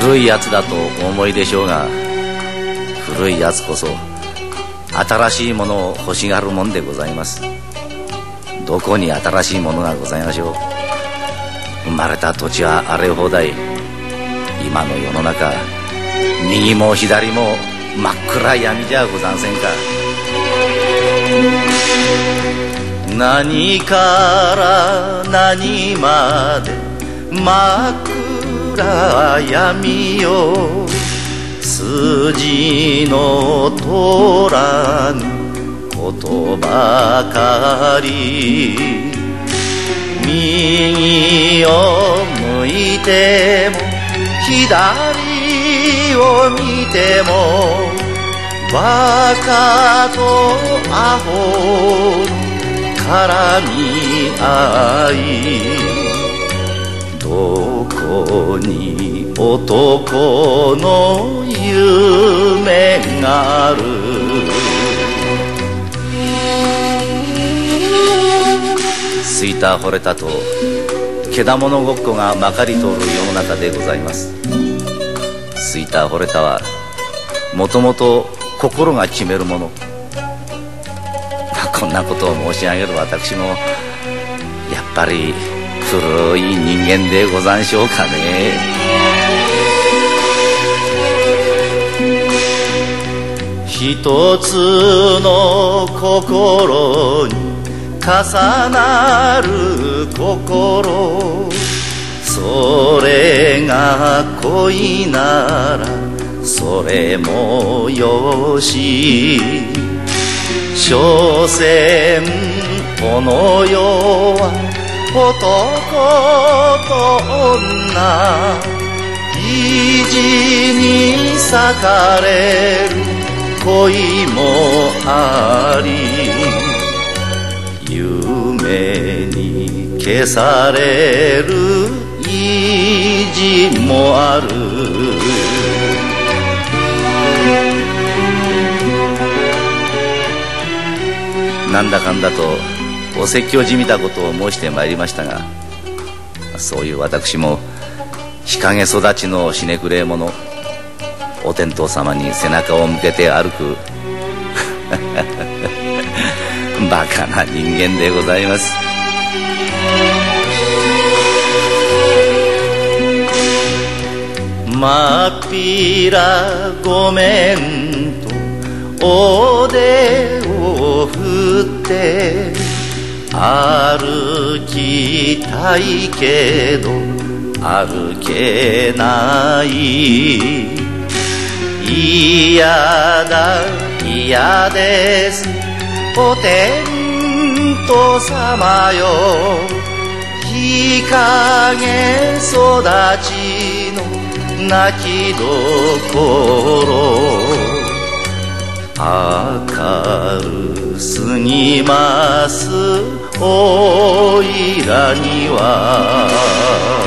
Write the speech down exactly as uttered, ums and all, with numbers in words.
古いやつだとお思いでしょうが、古いやつこそ新しいものを欲しがるもんでございます。どこに新しいものがございましょう。生まれた土地は荒れ放題。今の世の中、右も左も真っ暗闇じゃござんせんか。何から何まで真っ暗闇よ、筋の通らぬことばかり。右を向いても左を見てもバカとアホ絡み合い、どこに男の夢がある。すいた惚れたとけだものごっこがまかり通る世の中でございます。すいた惚れたはもともと心が決めるもの。こんなことを申し上げる私もやっぱり古い人間でござんしょうかね。一つの心に重なる心、それが恋ならそれもよし。所詮この世は男と女、意地に裂かれる恋もあり、夢に消される意地もある。なんだかんだとお説教じみたことを申してまいりましたが、そういう私も日陰育ちのひねくれ者、お天道様に背中を向けて歩くバカな人間でございます。まっぴらごめんとおでを振って歩きたいけど歩けない。嫌だ嫌ですお天道様よ、日陰育ちの泣きどころ。明るすぎますおいらには。